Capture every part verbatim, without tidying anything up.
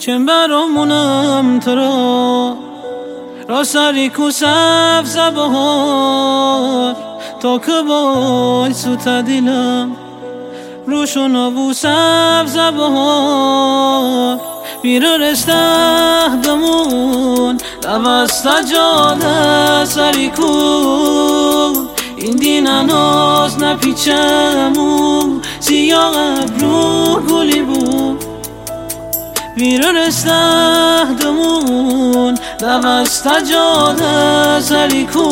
چن برامونم تو را را سری کو سبز بهار تا که بای سوتا دیلم روشون آبو سبز بهار بیره رسته دمون دوسته جاده سری کو این دین اناز نپیچمون سیاه ابرو گلی بود بیره رسته دمون دوسته جاده سری کو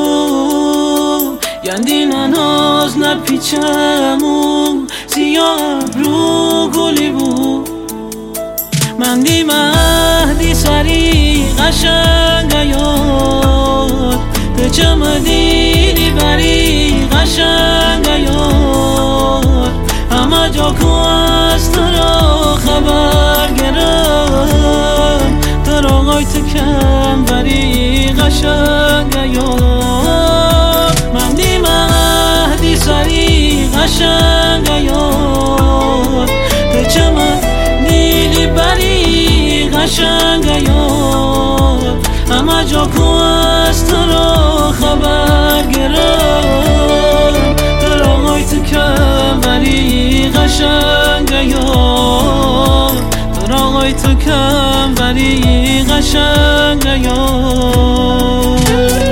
یندین اناز نپیچمون سیاه ابرو گلی بود من دی مهدی سری قشنگ یاد ده چم دیدی بری قشنگ یاد همه جا کو از تو را خبر گرم تو را آقای تو کم بری قشنگ یاد من دی مهدی سری قشنگ یاد ده چم دیدی بری قشنگ یاد همه جا کو از تو را خبر گرم تو را آقای تو کم بری قشنگ یاد تو را آقای تو کم بری قشنگ یاد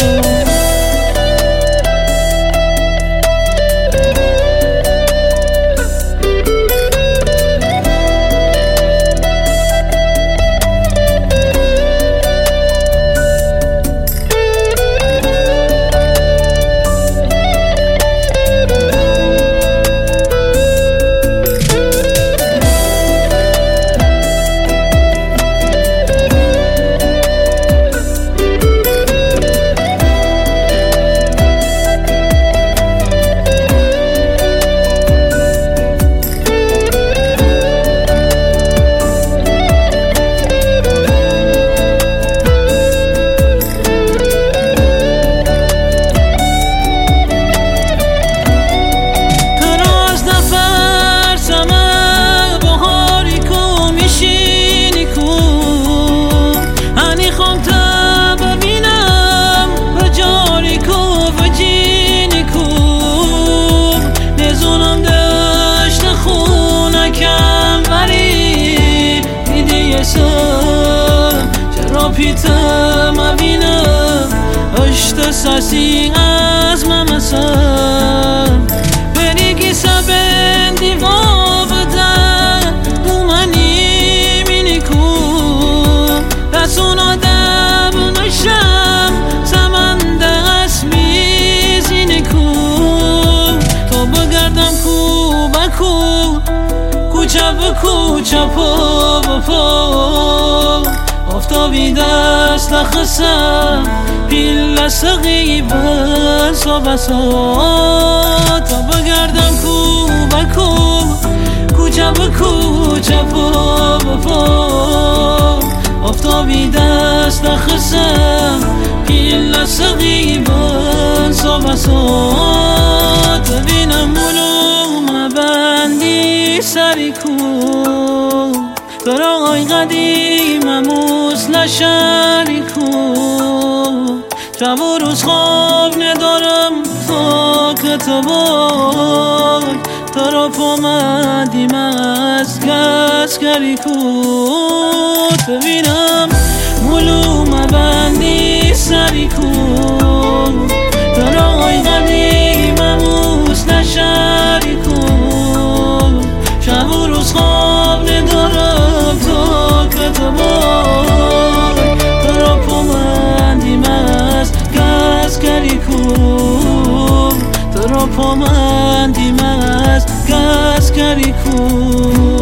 چرا پیتم مبینم اشت ساسی از ممسم بریگی سبن دیوا بدن دو منی مینی کن رسون آدم نشم سمنده اسمی زینی کن تو بگردم کو بکو کوچه بکوچه پا بپا آفتابی دست لخصم پیل سقی بس و بسا تا بگردم کو بکو کوچه بکوچه پا بپا آفتابی دست لخصم پیل سقی بس و بسا تا بینم مولو مبندی سری کن تو را آقای قدیمموز لشری کن شب و روز خواب ندارم تا که تو بای تو را پامدیم از گسگری کن ببینم مولو مبندی سری کن تو را آقای قدیمموز لشری کن شب و روز خواب ندارم تا که تو بای تو را پامندیم از گسگری کن تو را پامندیم از گسگری کن